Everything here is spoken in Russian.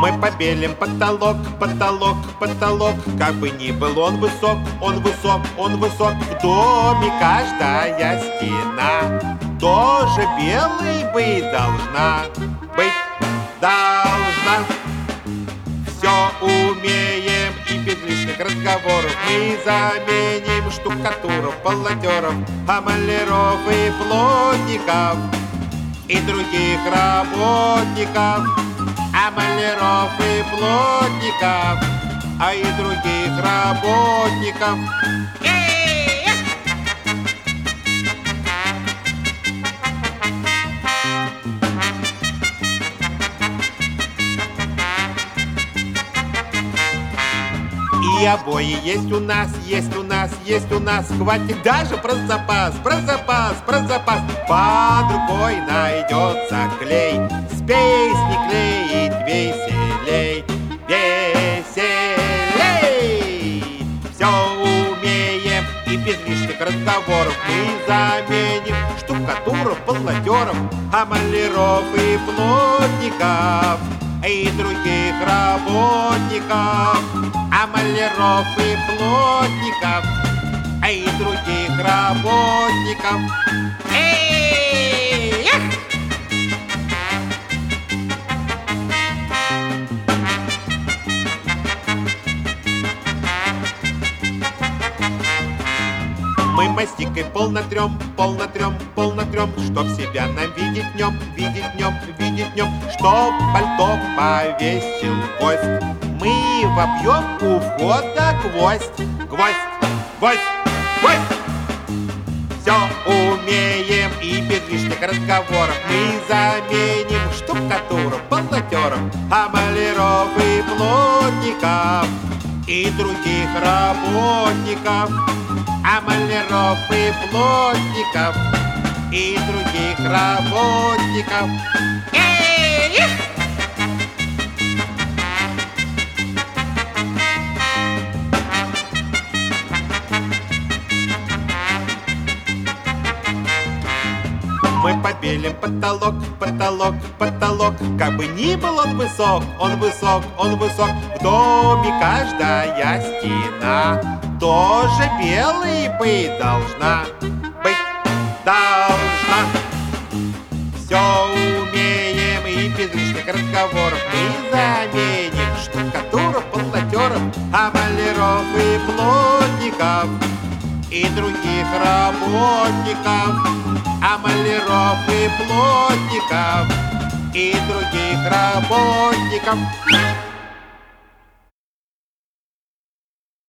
Мы побелим потолок, потолок, потолок. Как бы ни был он высок, он высок, он высок. В доме каждая стена тоже белой быть должна. Быть должна. Все умеем и без лишних разговоров мы заменим штукатуров, полотеров, маляров и плотников и других работников, маляров и плотников, и других работников. И обои есть у нас, есть у нас, есть у нас. Хватит даже про запас, про запас, про запас. Под рукой найдется клей, с песни клеить веселей, веселей. Все умеем и без лишних разговоров мы заменим штукатуров, полотеров, маляров и плотников и других работников, маляров и плотников, и других работников. Мы мастикой пол натрем, пол натрем, пол натрем, чтоб себя нам видеть днем, видеть днем, видеть днем, чтоб пальто повесил гость. Мы вобьем у входа гвоздь, гвоздь, гвоздь, гвоздь. Все умеем и без лишних разговоров мы заменим штукатуров, полотеров, маляров и плотников и других работников, маляров и плотников и других работников. Мы побелим потолок, потолок, потолок. Как бы ни был он высок, он высок, он высок. В доме каждая стена тоже белой быть должна. Быть должна. Все умеем и без лишних разговоров мы заменим штукатуров, полотеров, маляров и плотников и других работников, маляров и плотников и других работников.